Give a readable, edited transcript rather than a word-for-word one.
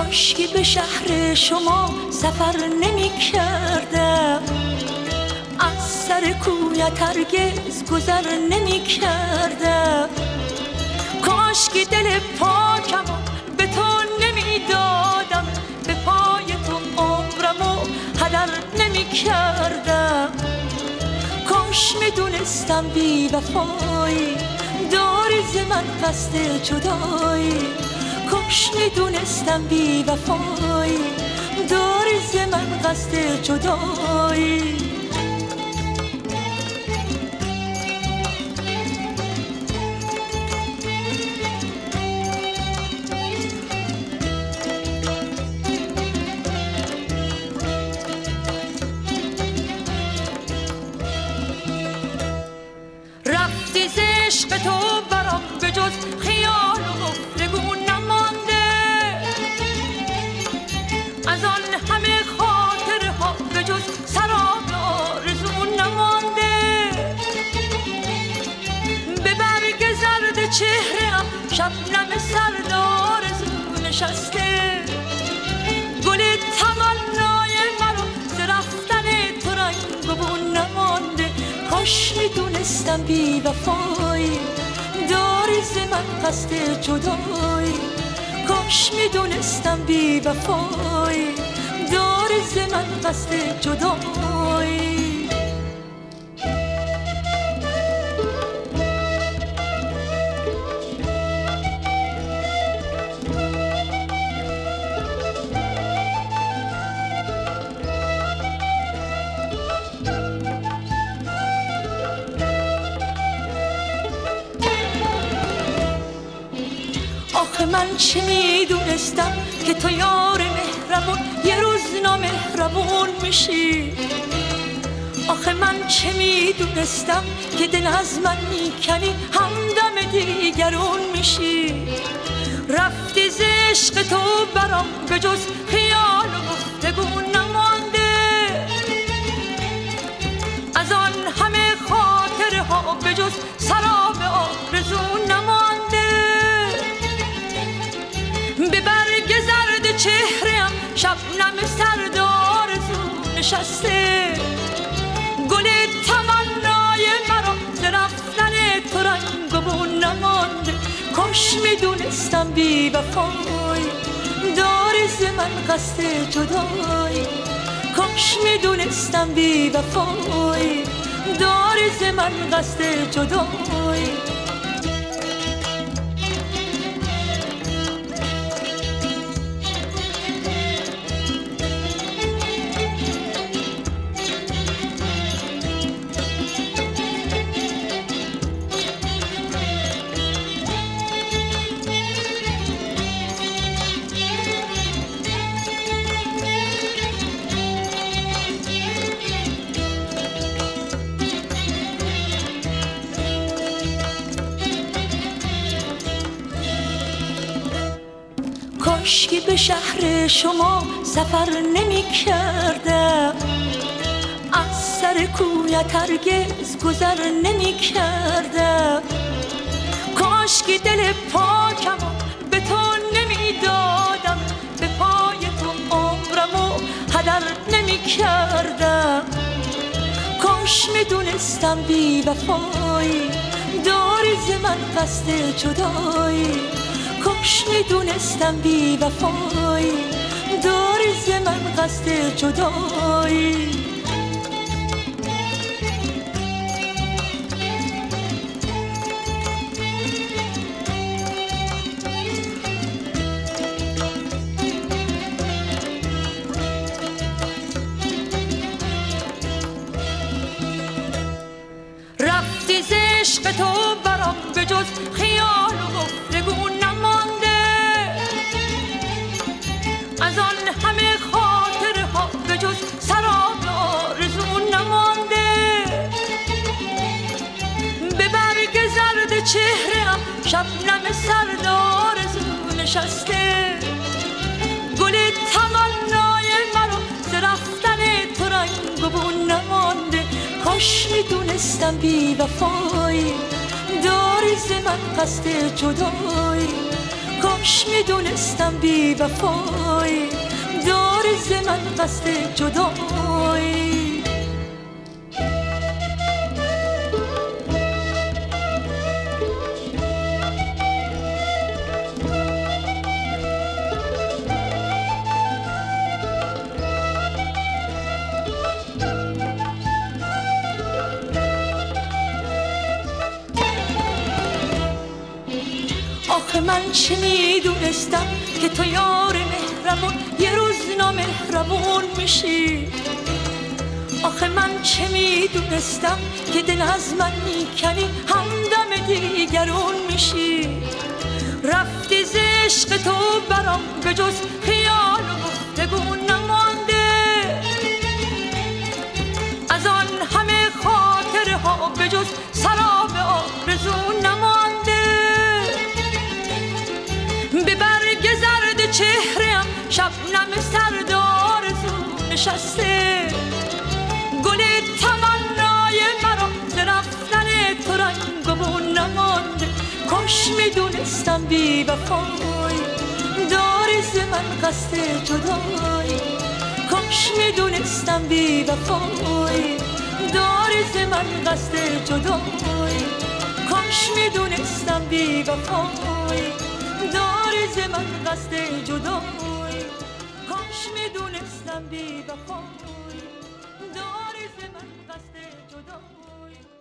کاشکی به شهر شما سفر نمی کردم، از سر کویت هرگز گذر نمی کردم. کاشکی دل پاکم به تو نمی دادم، به پای تو عمرمو هدر نمی کردم. کاش می دونستم بی وفایی داری ز من قصد جدایی. کاش می دونستم بی وفایی داری ز من قصد جدایی. رفتی ز عشق تو برام به جز خیال و گفتگو نمانده، از آن همه خاطرها به جز سراب آرزو نمانده. به برگ زرد چهره‌ام شبنم سرد آرزو نشسته، گل تمنای مرا ز رفتن تو رنگ و بو نمانده. کاش میدونستم بی وفایی داری ز من قصد جدایی. کاش میدونستم بی وفایی داری ز من قصد جدایی. آخه من چه میدونستم که تو یار مهربون یه روز نامهربون میشی. آخه من چه میدونستم که دل از من میکنی همدم دیگرون میشی. رفتی ز عشق تو برام به جز خیال و گفتگو نمانده، از آن همه خاطرها به جز سراب آرزو نمانده. به برگ زرد چهره‌ام شبنم سرد آرزو نشسته، گل تمنای مرا ز رفتن تو رنگ و بو نمانده. کاش میدونستم بی وفایی داری ز من قصد جدایی. کاش میدونستم بی وفایی داری ز من قصد جدایی. کاشکی به شهر شما سفر نمی کردم، از سر کویت هرگز گذر نمی کردم. کاشکی دل پاکم به تو نمی دادم، به پای تو عمرمو هدر نمی کردم. کاش می دونستم بی وفایی داری ز من قصد جدایی. کاش میدونستم بی وفایی داری ز من قصد جدایی. رفتی ز عشق تو برام به جز خیال و گفتگو نمانده، از آن همه خاطرها به جز سراب آرزو نمانده. به برگ زرد چهره‌ام شبنم سرد آرزو نشسته، گل تمنای مرا ز رفتن تو رنگ و بو نمانده. کاش میدونستم بی وفایی داری ز من قصد جدایی. کاش میدونستم بی وفایی داری ز من قصد جدایی. آخه من چه میدونستم که تو یار مهربون یه روز نامهربون میشی. آخه من چه میدونستم که دل از من میکنی همدم دیگرون میشی. رفتی ز عشق تو برام به جز خیال و گفتگو نمانده، از آن همه خاطره ها به جز سراب آرزو نمانده. به برگ زرد چهره‌ام شبنم سرد آرزو نشسته، گل تمنای مرا ز رفتن تو رنگ و بو نمانده. کاش میدونستم بی وفایی داری ز من قصد جدایی. کاش میدونستم بی وفایی داری ز من قصد جدایی. کاش میدونستم بی وفایی داری ز من قصد جدایی. کاش میدونستم بی وفایی داری ز من قصد جدایی.